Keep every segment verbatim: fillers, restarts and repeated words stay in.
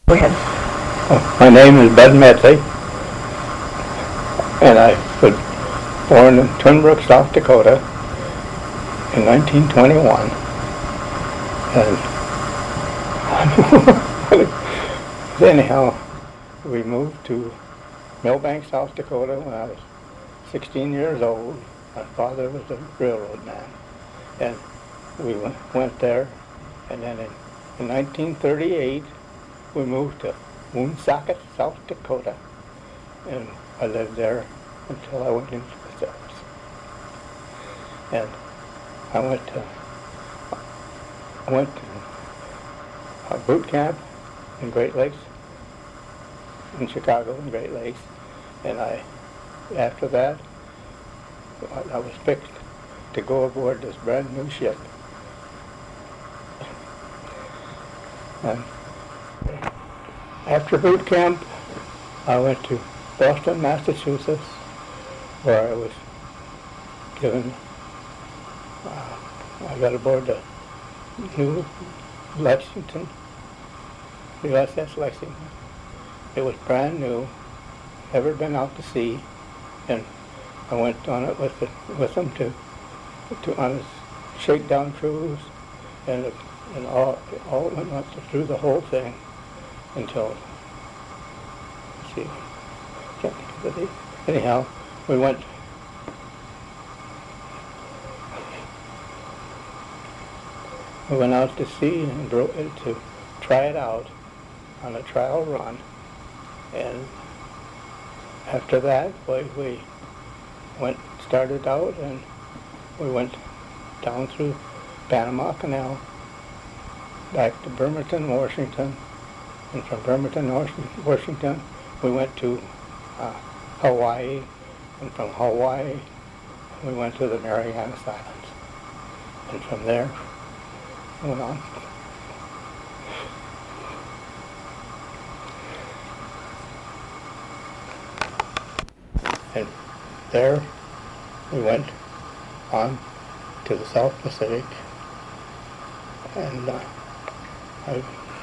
Go ahead. Oh, my name is Bud Medley, and I was born in Twin Brook, South Dakota in nineteen twenty-one. And anyhow, we moved to Millbank, South Dakota when I was sixteen years old. My father was a railroad man, and we went, went there, and then in, in nineteen thirty-eight, we moved to Woonsocket, South Dakota, and I lived there until I went into the service. And I went to I went to a boot camp in Great Lakes, in Chicago, in Great Lakes, and I, after that, I, I was picked to go aboard this brand new ship. And after boot camp, I went to Boston, Massachusetts, where I was given, uh, I got aboard the new Lexington, U S S Lexington. It was brand new, never been out to sea, and I went on it with the, with them to, to on a shakedown cruise, and it, and all all went up through the whole thing until, let's see, can't think of the date. Anyhow, we went. We went out to sea and broke it to try it out on a trial run, and after that, we, we went started out and we went down through Panama Canal back to Bremerton, Washington, and from Bremerton, Washington, we went to uh, Hawaii, and from Hawaii, we went to the Marianas Islands, and from there, went on. And there we went on to the South Pacific, and uh, I,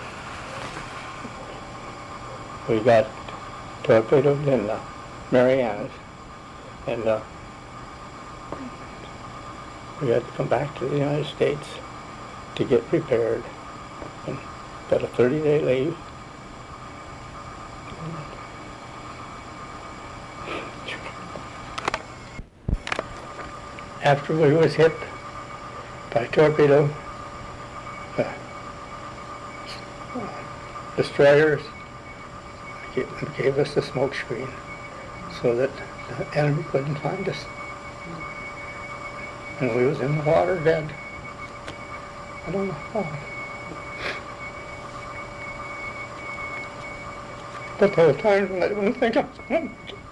we got torpedoed in the Marianas, and uh, we had to come back to the United States to get repaired, and got a thirty-day leave. After we was hit by torpedo, the destroyers gave, gave us the smoke screen so that the enemy couldn't find us, and we was in the water dead. I don't know how. But there were times when I didn't think of it.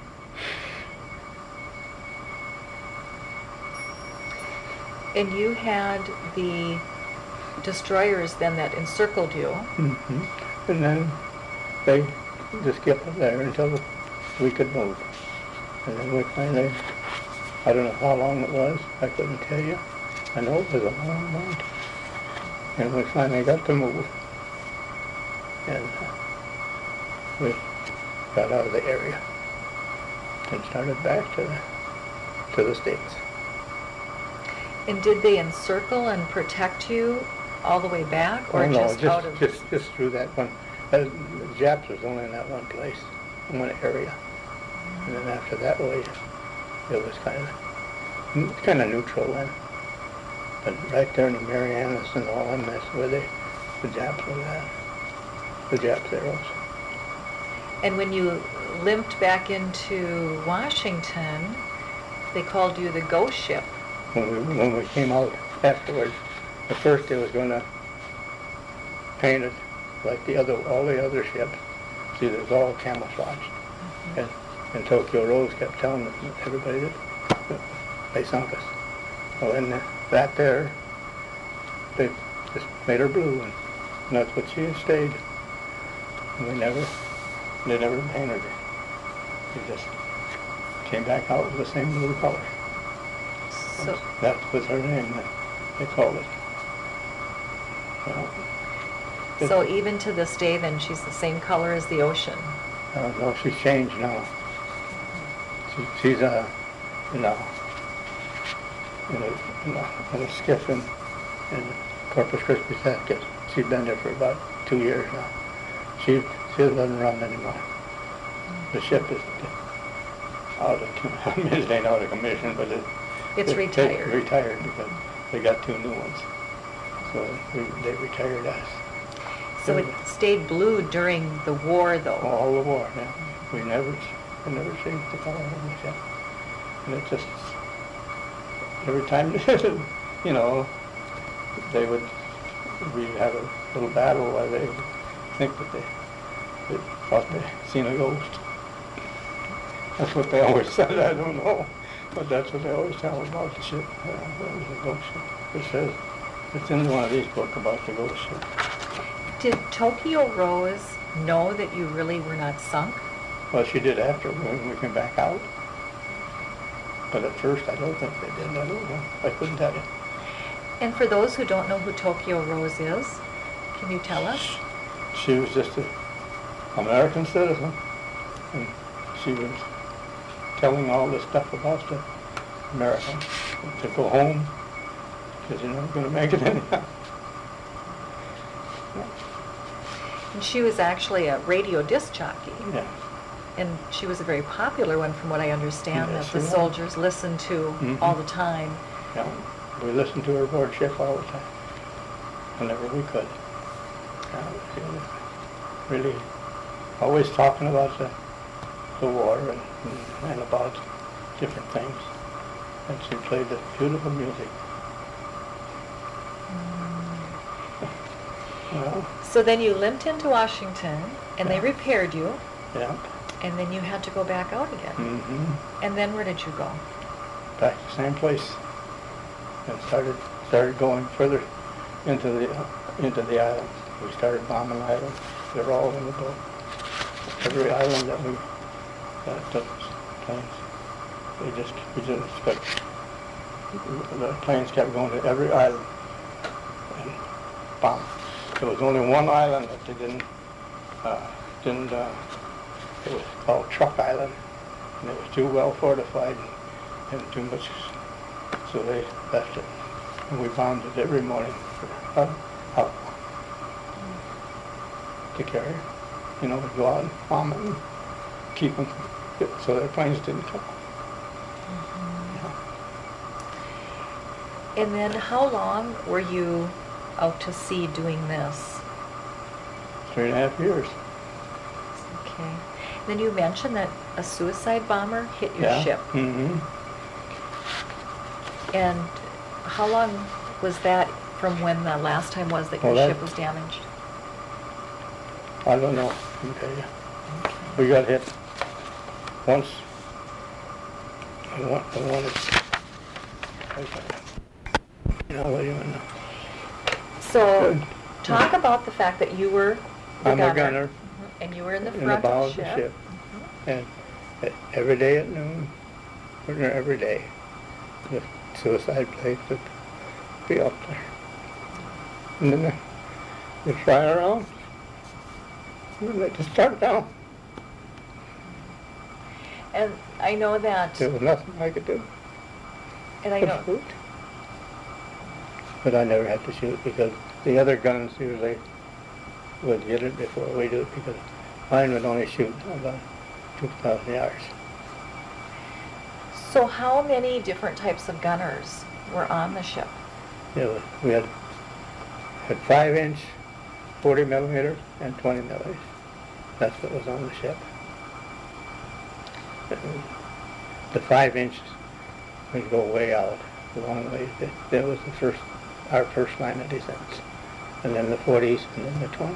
And you had the destroyers then that encircled you. Mm-hmm. And then they just kept us there until we could move. And then we finally, I don't know how long it was, I couldn't tell you. I know it was a long, long time. And we finally got to move. And uh, we got out of the area and started back to the, to the States. And did they encircle and protect you all the way back, or oh, no, just, just out of? just just through that one. Uh, the Japs was only in that one place, in one area, mm-hmm. And then after that way, it was kind of kind of neutral then. But right there in the Marianas and all them, that's where they, the Japs were at, the Japs arrows. And when you limped back into Washington, they called you the ghost ship. When we, when we came out afterwards, at first they was going to paint it like the other, all the other ships. See, it was all camouflaged. Mm-hmm. And, and Tokyo Rose kept telling everybody that they sunk us. Well, then that there, they just made her blue, and that's what she stayed. And we never, they never painted her. She just came back out with the same blue color. So that was her name that they called it. Well, So even to this day, then, she's the same color as the ocean. Uh, no, she's changed now. She, she's uh, you know, in a, in a, in a skiff in, in Corpus Christi, Texas. She's been there for about two years now. She she doesn't run anymore. The ship is out of, I mean, it ain't out of commission, but it, It's it, retired. It retired because they got two new ones. So we, they retired us. So it stayed blue during the war, though. All the war, yeah. We never, we never changed the color of the ship. And it just, every time, you know, they would, we'd have a little battle where they would think that they, they thought they seen a ghost. That's what they always said, I don't know. But that's what they always tell about the ship. Uh, it was a ghost ship. It says, it's in one of these books about the ghost ship. Did Tokyo Rose know that you really were not sunk? Well, she did after when we came back out. But at first, I don't think they did. I don't know. I couldn't tell you. And for those who don't know who Tokyo Rose is, can you tell us? She was just an American citizen. And she was telling all this stuff about the Americans to go home because you're not going to make it anyhow. And she was actually a radio disc jockey. Yeah. And she was a very popular one, from what I understand, Yes, that the she was. soldiers listened to Mhm. all the time. Yeah. We listened to her aboard ship all the time, whenever we could. Uh, she was really always talking about the, the war and, and about different things. And she played the beautiful music. Well, So then you limped into Washington, and they Yeah. repaired you, yeah. and then you had to go back out again. Mm-hmm. And then where did you go? Back to the same place. And started started going further into the uh, into the islands. We started bombing islands. They're all in the book. Every island that we that took planes. They just we didn't expect. The planes kept going to every island and bomb. There was only one island that they didn't uh, didn't. Uh, it was called Truck Island, and it was too well fortified and, and too much. So they left it, and we bombed it every morning for uh, out to carry. You know, we'd go out and bomb it and keep them so their planes didn't come. Yeah. And then how long were you out to sea doing this? Three and a half years. Okay. Then you mentioned that a suicide bomber hit your Yeah. ship. Mm-hmm. And how long was that from when the last time was that your Well, that- ship was damaged? I don't know. Okay. We got hit once. The one, the one is, you know, what do you know? So, Good. talk about the fact that you were the I'm gunner. the gunner. Mhm. And you were in the In the front bow of the ship. Mhm. And uh, every day at noon, or no, every day, the suicide plate would be up there. And then they- they'd fly around, and then they just start down. And I know that, There was nothing I could do and I but know, shoot. But I never had to shoot because the other guns usually would get it before we do it because mine would only shoot about two thousand yards. so how many different types of gunners were on the ship? Yeah, we had had five inch, forty millimeters, and twenty millimeters. That's what was on the ship. The five inch would go way out, a long way. That- That was the first, our first line of defense, and then the forties, and then the twenties.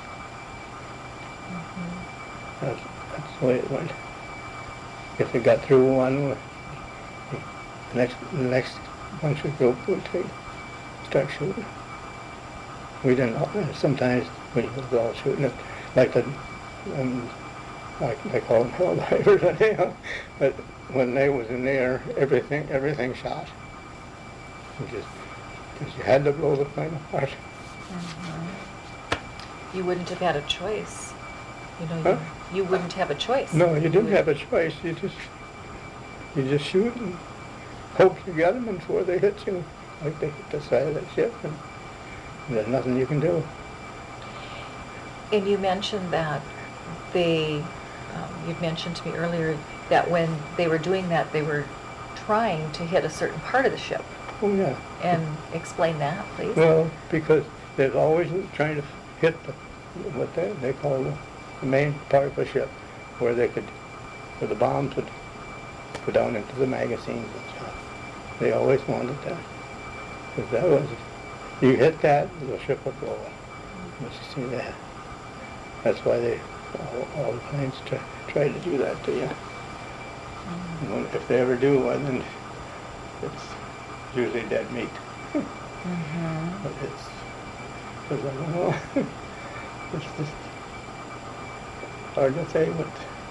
That's, that's the way it went. If we got through one, we- the next, the next bunch of group would take, start shooting. We didn't, al- sometimes we was all shooting it, like the, um, like they call them hell divers, anyhow. But when they was in the air, everything, everything shot. You just, because you had to blow the plane apart. you wouldn't have had a choice. You know, Huh? you, you wouldn't have a choice. No, you didn't would- have a choice. You just, you just shoot and hope you get them before they hit you, like they hit the side of the ship, and there's nothing you can do. And you mentioned that they, um, you'd mentioned to me earlier that when they were doing that, they were trying to hit a certain part of the ship. Oh, yeah. And explain that, please. Well, because they're always trying to hit the, what they, they call the, the main part of the ship, where they could, where the bombs would go down into the magazines and stuff. They always wanted that. Because that was, you hit that, the ship would blow. You see that? That's why they, all, all the planes try, try to do that to you. Mm-hmm. And if they ever do, well, then it's usually dead meat. Mm-hmm. But it's, because I don't know, it's just hard to say what.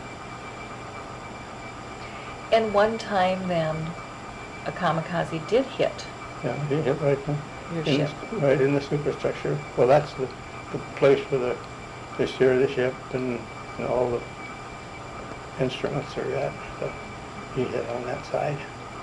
And one time then, a kamikaze did hit Yeah, he hit right in, your in ship. the, right in the superstructure. Well, that's the, the place where the, they steer the ship and, and all the instruments are at. So he hit on that side.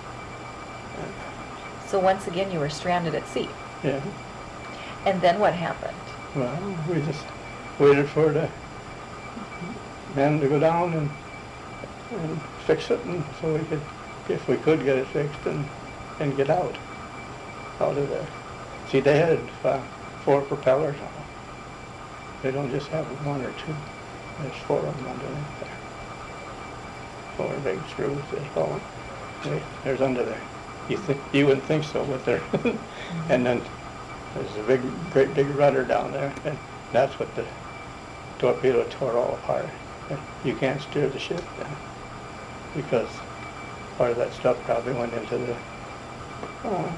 So once again, you were stranded at sea. Yeah. And then what happened? Well, we just waited for the men to go down and, and fix it, and so we could, if we could get it fixed and, and get out, out of there. See, they had uh, four propellers on them. They don't just have one or two. There's four of them underneath there. Four big screws, they call them. They, there's under there. You think you wouldn't think so, but they're. And then there's a big, great big rudder down there, and that's what the torpedo tore all apart. You can't steer the ship then, because part of that stuff probably went into the uh,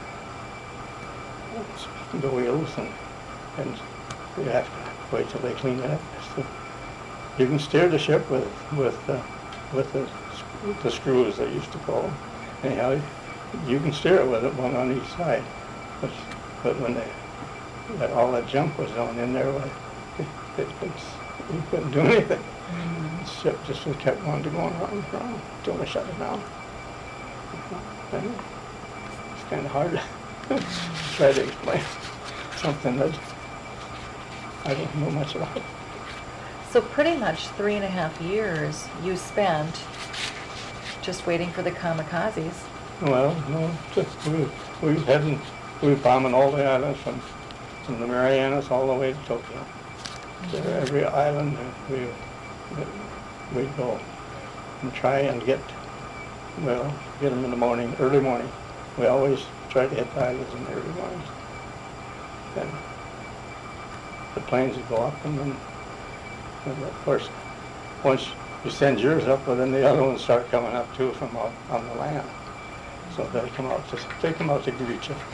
the wheels, and and you have to wait till they clean it up. So you can steer the ship with with uh, with the the screws they used to call them. Anyhow, you can steer it with it, one on each side. But, but when they, that, all that junk was on in there, well, it, it, it's, you couldn't do anything. Mm-hmm. The ship just was kept on to going around and around until they shut it down. And it's kind of hard to try to explain something that I don't know much about. So pretty much three and a half years you spent just waiting for the kamikazes. Well, no, just, we, we was heading, we were bombing all the islands from, from the Marianas all the way to Tokyo. So every island we, we'd go and try and get, well, get them in the morning, early morning. We always try to hit the islands in the early mornings. And the planes would go up, and then, and of course, once you send yours up, well, then the other ones start coming up too from out on the land. So they come out to, they come out to greet you.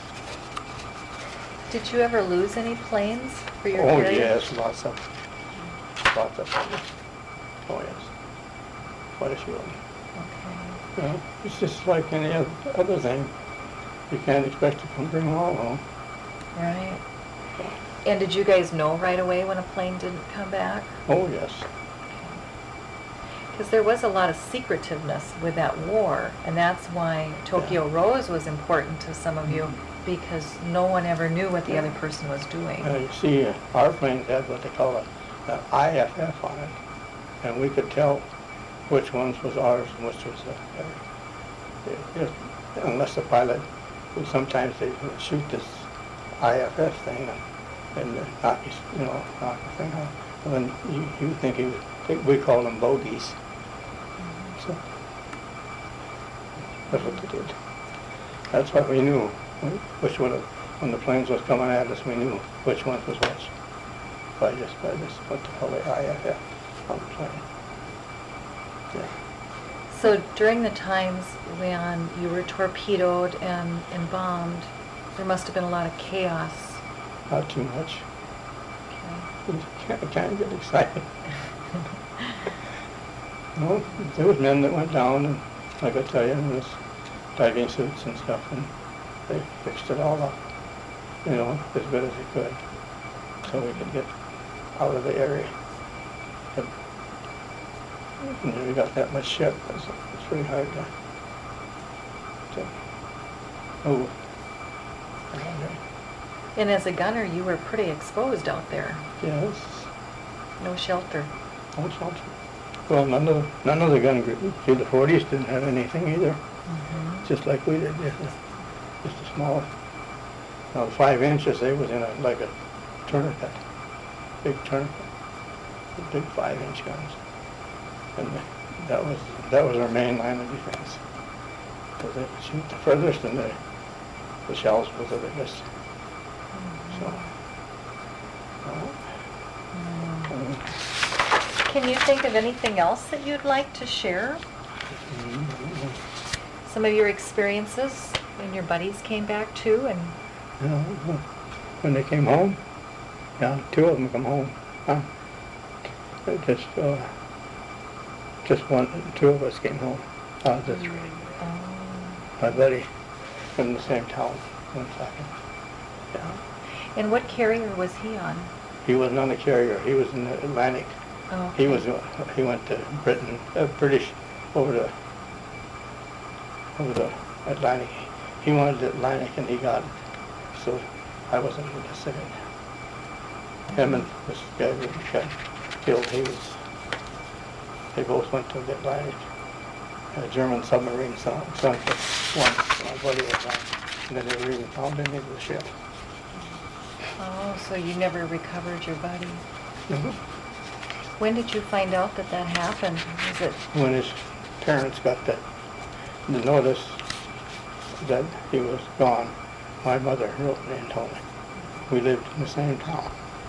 Did you ever lose any planes for your Oh, period? yes, lots of, lots of them. Oh, yes. Quite a few of them. Okay. You know, it's just like any oth- other thing. You can't expect to come bring them all home. Right. And did you guys know right away when a plane didn't come back? Oh, yes. Because there was a lot of secretiveness with that war, and that's why Tokyo Rose was important to some of you, because no one ever knew what the other person was doing. Uh, you see, uh, our planes had what they call a, a I F F on it, and we could tell which ones was ours and which was uh, uh, uh, unless the pilot, sometimes they would shoot this I F F thing and, and knock you, you know, knock the thing out. And then you, you think he was, we call them bogeys. So that's what they did. That's what we knew. Which would have, when the planes was coming at us, we knew which one was which. By just by this, what they call the I F F on the plane. Yeah. So during the times when you were torpedoed and, and bombed, there must have been a lot of chaos. Not too much. Okay. You can't, can't get excited. No, there was men that went down, and like I tell you, in this diving suits and stuff, and they fixed it all up, you know, as good as they could, so we could get out of the area. But when we got that much ship, it's, it's really hard to, to move around there. And as a gunner, you were pretty exposed out there. Yes, No shelter. no shelter. Well, none of, none of the gun group, see, the forties didn't have anything either, Mhm. just like we did, just a, just a small, now the five inches, they was in a, like a tourniquet, big tourniquet, big five inch guns. And that was, that was our main line of defense. Because they could shoot the furthest and the, the shells was the biggest. So, uh, um, Can you think of anything else that you'd like to share? Some of your experiences when your buddies came back too, and you know, when they came home, yeah, two of them come home. Huh? It Just, uh, just one, two of us came home out of the three. um, My buddy from the same town, one second. Yeah. and what carrier was he on? He wasn't on the carrier, he was in the Atlantic. Oh, He okay. was, uh, he went to Britain, uh, British, over the, over the Atlantic. He wanted the Atlantic and he got it, so I wasn't interested in it. Him and this guy who got killed, he was, they both went to the Atlantic. A German submarine sunk sunk once, my buddy was on, and then they were even found in the ship. Oh, so you never recovered your buddy. Mhm. When did you find out that that happened? Was it, When his parents got the, the notice that he was gone, my mother wrote me and told me. We lived in the same town.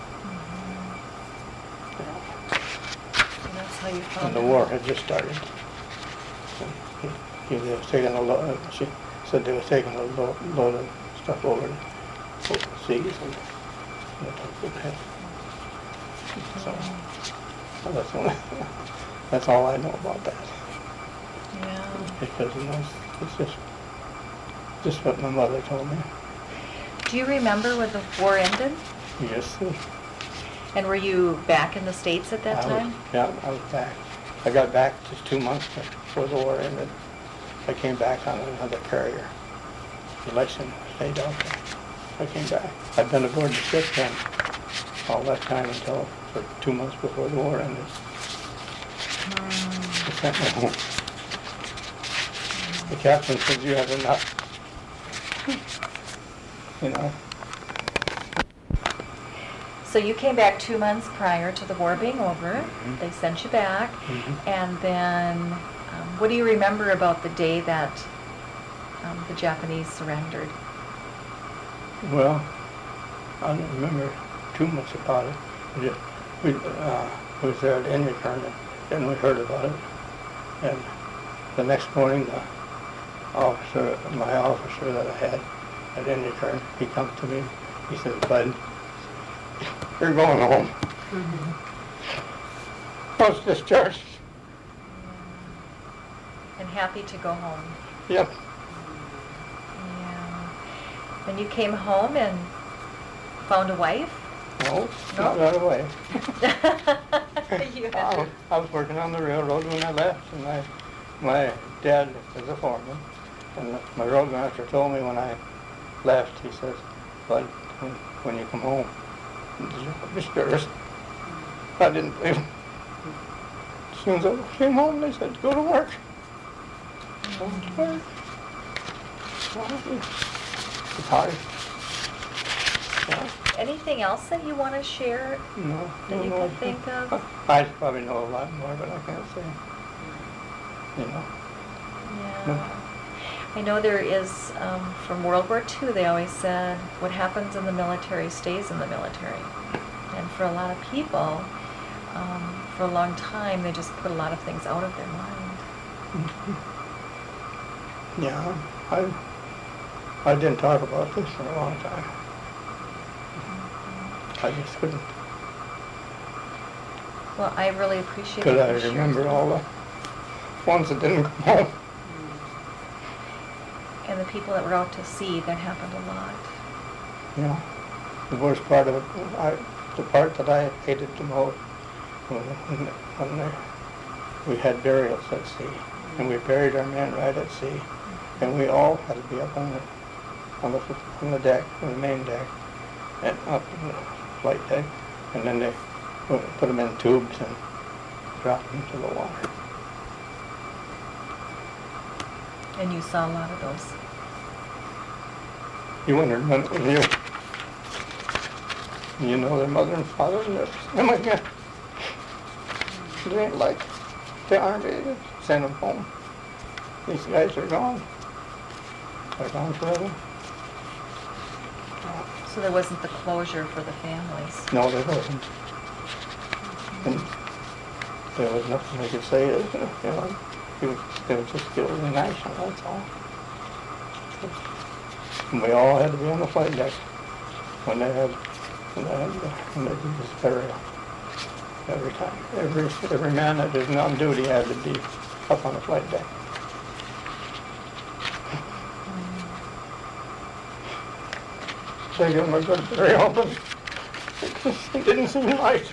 and that's how you found And the out? war had just started. And He, he was taking a load, she said they was taking a lo- load of stuff over the overseas and they took it ahead. So, well, that's, all- that's all I know about that. Yeah. Because, you know, it's, it's just, just what my mother told me. Do you remember when the war ended? Yes, And were you back in the States at that I was, time? yeah, I was back. I got back just two months before the war ended. I came back on another carrier. Election stayed out there. I came back. I'd been aboard the ship then all that time until for two months before the war ended. They sent me home. The captain said, "You have enough." You know. So you came back two months prior to the war being over. Mhm. They sent you back. Mhm. And then, um, what do you remember about the day that um, the Japanese surrendered? Well, I don't remember too much about it. We, just, we uh, was there at Invercarn, and we heard about it. And the next morning, the officer, my officer that I had at Invercarn, he comes to me. He says, "Bud, you're going home." I was discharged. And happy to go home. Yep. Yeah. When you came home and found a wife? No, No? not right away. You had I to- was, I was working on the railroad when I left, and my, my dad was a foreman, and my roadmaster told me when I left, he says, "Bud, when, when you come home, you'll be scared." I didn't believe him. As soon as I came home, they said, "Go to work." Go to work. Well, it's hard. Yeah. Anything else that you want to share No. that you no, can think of? I probably know a lot more, but I can't say. You know. Yeah. I know there is, um, from World War Two, they always said, what happens in the military stays in the military. And for a lot of people, um, for a long time, they just put a lot of things out of their mind. Yeah, I I didn't talk about this for a long time. I just couldn't, Well, I really appreciate because that I you shared remember that. all the ones that didn't come home. And the people that were out to sea, that happened a lot. You know, the worst part of it, I the part that I hated the most was when, when they, we had burials at sea, and we buried our men right at sea, and we all had to be up on the on the on the deck, on the main deck, and up on the flight deck, and then they put, put them in tubes and dropped them into the water. And you saw a lot of those. You wondered when, when you you know their mother and father, and they're, oh my God, they ain't like the Army, send them home. These guys are gone. They're gone forever. So there wasn't the closure for the families. No, there wasn't. And there was nothing they could say, you know, it was, it was just, it was national, that's all. And we all had to be on the flight deck when they had, when they had, when they did this burial. Every time, every, every man that is on duty had to be up on the flight deck. They gave them a good burial, but it didn't seem right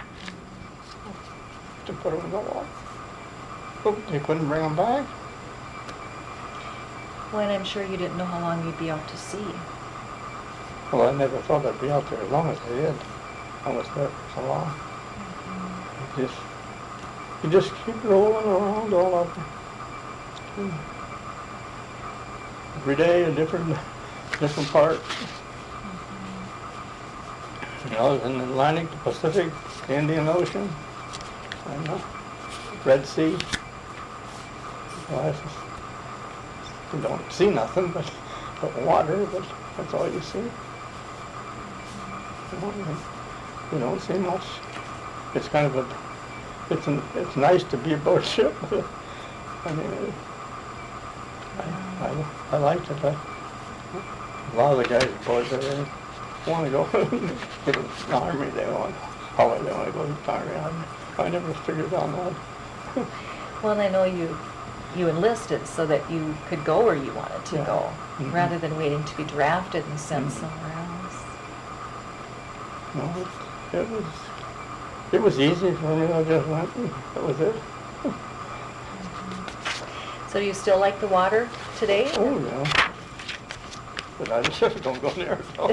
to put them in the water. But they couldn't bring them back. Well, and I'm sure you didn't know how long you'd be out to sea. Well, I never thought I'd be out there as long as I did. I was there for so long. You just, you just keep rolling around all over. Every day a different, different part. You know, in the Atlantic, the Pacific, the Indian Ocean, and the Red Sea. Well, I just, you don't see nothing but, but water, but that's all you see. You know, you don't see much. It's kind of a, it's an, it's nice to be aboard ship. I mean, it, I, I, I liked it. I, a lot of the guys aboard there, they want to go to the Army. They want, always they want to go to the Army. I, I never figured on that. Well, and I know you, you enlisted so that you could go where you wanted to Yeah. go, Mm-hmm. rather than waiting to be drafted and sent Mm-hmm. somewhere else. No, it, it was, it was easy for me. I just went, and that was it. So do you still like the water today? Oh, yeah. But I just don't go near it, though.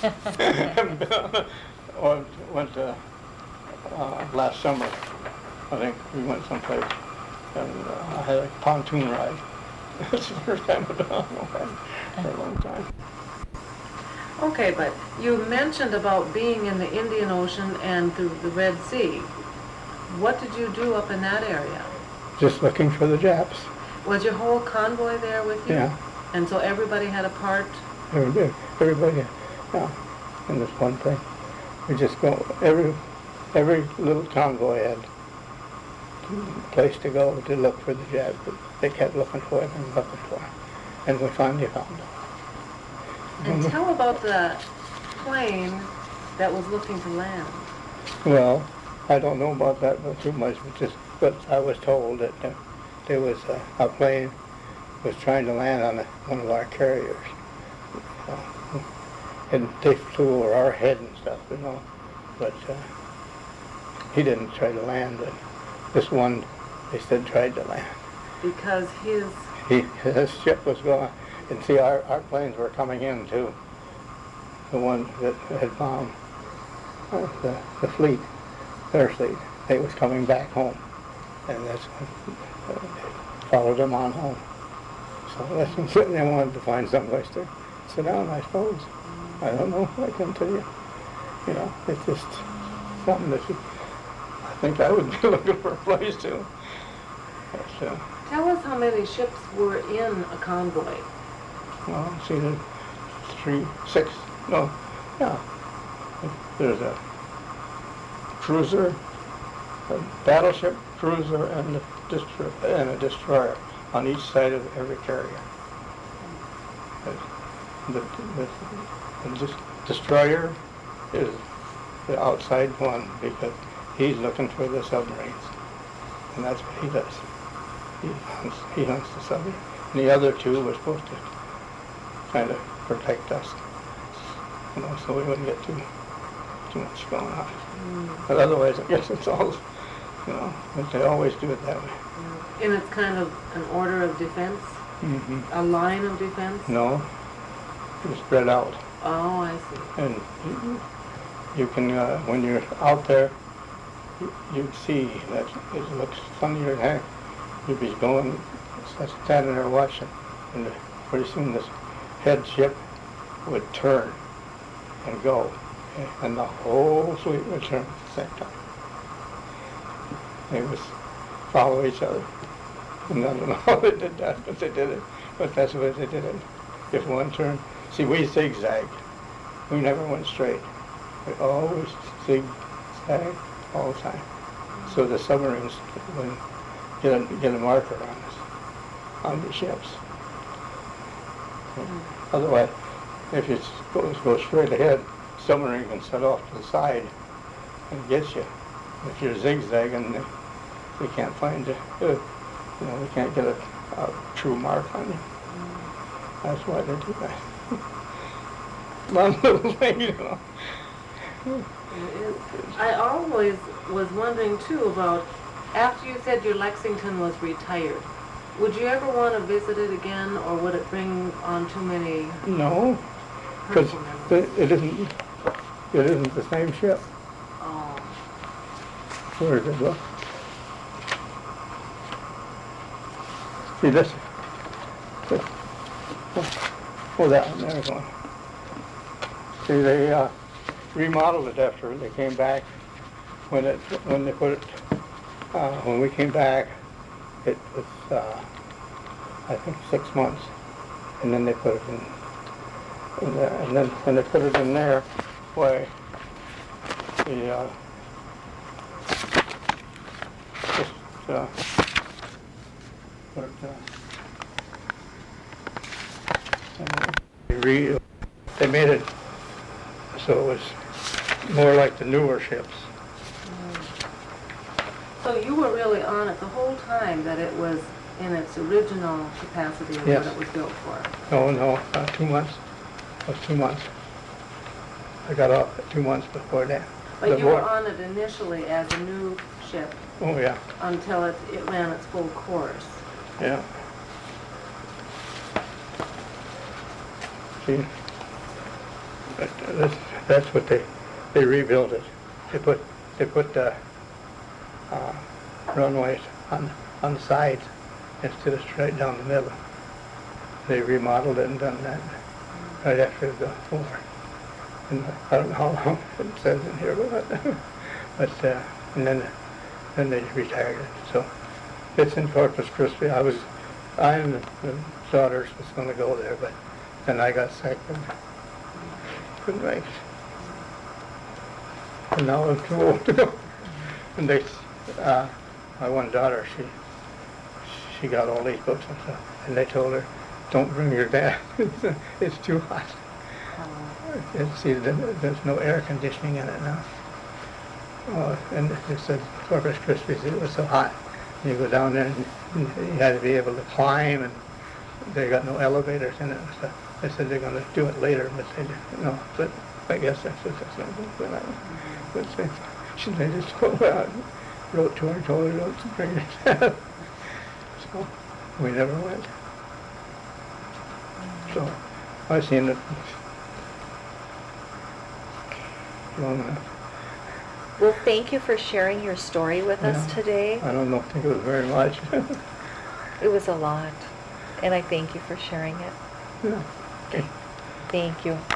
I went uh, uh, last summer, I think we went someplace, and uh, I had a pontoon ride. It's the first time I've done one for a long time. Okay, but you mentioned about being in the Indian Ocean and the, the Red Sea. What did you do up in that area? Just looking for the Japs. Was your whole convoy there with you? Yeah. And so everybody had a part? Everybody, everybody, yeah, in this one thing. We just go, every, every little convoy had a place to go to look for the Japs. But they kept looking for it and looking for it. And we finally found it. And tell about the plane that was looking to land. Well, I don't know about that too much, but just, but I was told that uh, there was a, a plane was trying to land on a, one of our carriers. Uh, and they flew over our head and stuff, you know. But uh, he didn't try to land. But this one, they said, tried to land. Because his... He, his ship was going, and see, our, our planes were coming in too. The one that had bombed uh, the, the fleet, their fleet, they was coming back home. And that's when uh, they followed them on home. So that's when sitting there, wanted to find someplace to sit down, I suppose. I don't know, I can tell you. You know, it's just something that you, I think I would be looking for a place to. But, uh, Tell us how many ships were in a convoy. well, see, there's three, six, no, yeah. There's a cruiser, a battleship, cruiser, and a, destro- and a destroyer on each side of every carrier. The, the, the dis- destroyer is the outside one because he's looking for the submarines, and that's what he does. He hunts, he hunts the submarine. And the other two were supposed to kind of protect us, you know, so we wouldn't get too too much going on. Mm. But otherwise, I guess it's all, you know, but they always do it that way. And it's kind of an order of defense? hmm A line of defense? No, you spread out. Oh, I see. And you, you can, uh, when you're out there, you, you'd see that it looks funnier than heck. You'd be going, standing there watching, and pretty soon this head ship would turn and go, and the whole fleet would turn at the same time. They would follow each other. And I don't know how they did that, but they did it. But that's the way they did it. If one turned, see, we zigzagged. We never went straight. We always zigzagged all the time. So the submarines would get a, get a marker on us, on the ships. Otherwise, if you go, go straight ahead, submarine can set off to the side and get you. If you're zigzagging, they, they can't find you. Uh, you know, they can't get a, a true mark on you. That's why they do that. One little thing, you know. I always was wondering too about, after you said your Lexington was retired, would you ever want to visit it again, or would it bring on too many No, because hurtful memories? it isn't, it isn't the same ship. Oh, Where is it, look? See this? this oh, that one, there's one. See, they uh, remodeled it after they came back. When it, when they put it, uh, when we came back, it was, uh, I think, six months, and then they put it in, in there. And then when they put it in there, why, the, uh, just, uh, put, uh, and they re, they made it so it was more like the newer ships. so you were really on it the whole time that it was in its original capacity of Yes. what it was built for? No, no, uh, two months. It was two months. I got off two months before that. But The you were war- on it initially as a new ship Oh, yeah, until it, it ran its full course. yeah. See, but uh, that's, that's what they, they rebuilt it. They put, they put, uh, uh, runways on, on the sides instead of straight down the middle. They remodeled it and done that right after the war. And I don't know how long it says in here, but, but uh, and then, then they retired it. So it's in Corpus Christi. I was, I and the, the daughters was going to go there, but then I got sick and couldn't make it. And now I'm too old to go. And they, uh, my one daughter, she, she got all these books and stuff, and they told her, don't bring your dad. It's too hot. And see, there's no air conditioning in it now. Oh, and they said Corpus Christi, it was so hot. You go down there and you had to be able to climb, and they got no elevators in it and stuff. They said they're going to do it later, but they didn't. No, but I guess that's what that's going to do. But, I, but they, she, they just told her, I wrote to her, told her not to bring her dad. So we never went. So I seen it long enough. Well, thank you for sharing your story with us Yeah. today. I don't know, think it was very much. It was a lot, and I thank you for sharing it. Yeah. Okay. Thank you.